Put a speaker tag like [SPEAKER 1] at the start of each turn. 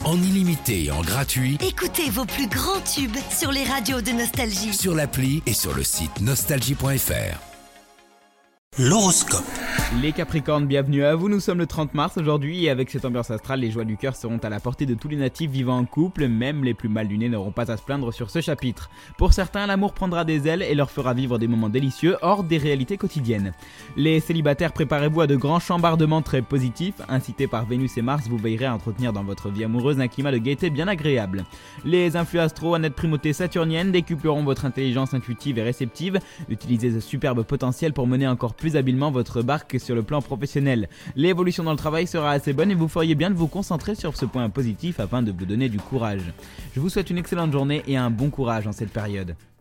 [SPEAKER 1] en illimité et en gratuit
[SPEAKER 2] Écoutez vos plus grands tubes sur les radios de Nostalgie.
[SPEAKER 1] sur l'appli et sur le site nostalgie.fr.
[SPEAKER 3] L'horoscope.
[SPEAKER 4] Les Capricornes, bienvenue à vous, nous sommes le 30 mars aujourd'hui et avec cette ambiance astrale, les joies du cœur seront à la portée de tous les natifs vivant en couple, même les plus mal lunés n'auront pas à se plaindre sur ce chapitre. Pour certains, l'amour prendra des ailes et leur fera vivre des moments délicieux hors des réalités quotidiennes. Les célibataires, préparez-vous à de grands chambardements très positifs, incités par Vénus et Mars, vous veillerez à entretenir dans votre vie amoureuse un climat de gaieté bien agréable. Les influx astro à nette primauté saturnienne décupleront votre intelligence intuitive et réceptive, utilisez ce superbe potentiel pour mener encore plus habilement votre barque sur le plan professionnel. L'évolution dans le travail sera assez bonne et vous feriez bien de vous concentrer sur ce point positif afin de vous donner du courage. Je vous souhaite une excellente journée et un bon courage en cette période.